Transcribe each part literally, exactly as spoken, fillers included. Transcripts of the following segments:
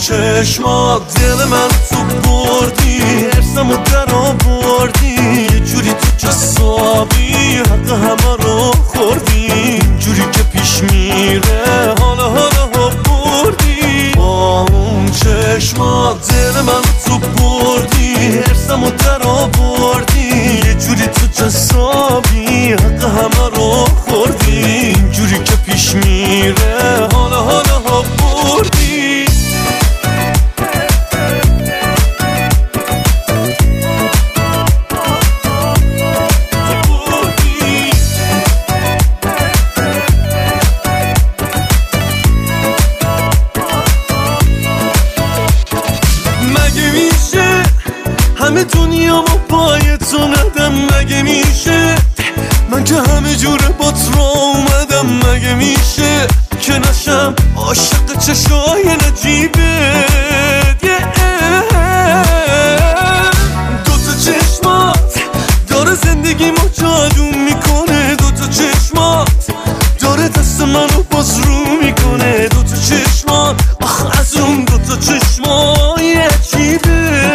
چشمات دل من تو بردی، ارسمو در آوردی، یه جوری تو جسابی حق همه رو خوردی، جوری که پیش میره حالا حالا ها بردی. با اون چشمات دل من تو بردی، ارسمو در آوردی، یه جوری تو جسابی حق همه رو خوردی، جوری که پیش میره حالا حالا ها بردی. همه دنیا ما پای تو ندم، مگه میشه من که همه جوره با تو اومدم، مگه میشه که نشم عاشق چشای نجیبت. دوتا چشمات داره زندگی ما جادو میکنه، دوتا چشمات داره دست منو باز رو میکنه، دوتا چشمات آخ از اون دوتا چشمای عجیبه.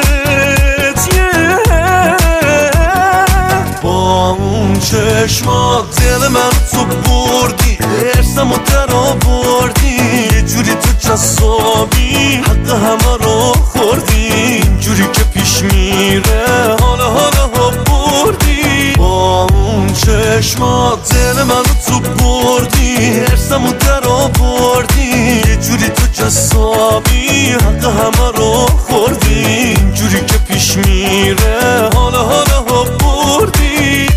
چشمات دل من تو بردی، ارسمو در آوردی، یه جوری تو جسابی حق همه رو خوردی، جوری که پیش میره حالا حالا ها بردی. با اون چشمات دل من تو بردی، ارسمو در آوردی، یه جوری تو جسابی حق همه رو خوردی، جوری که پیش میره حالا حالا ها بردی.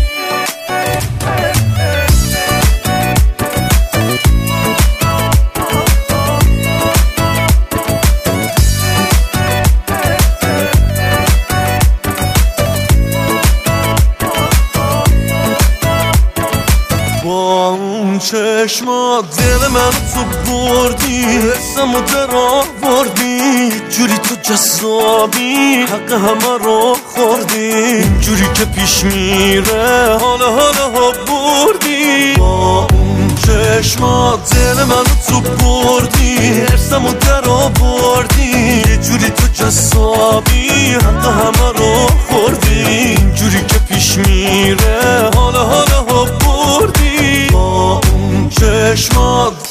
با اون چشمات دل من تو بردی، ارسمو در آوردی، جوری تو جسابی حق همه رو خوردی، جوری که پیش میره حالا حالا ها بردی. با اون چشمات دل من تو بردی، ارسمو در آوردی، یه جوری تو جسابی حق همه رو خوردی، جوری که پیش میره حالا حالا ها بردی. با اون چشمات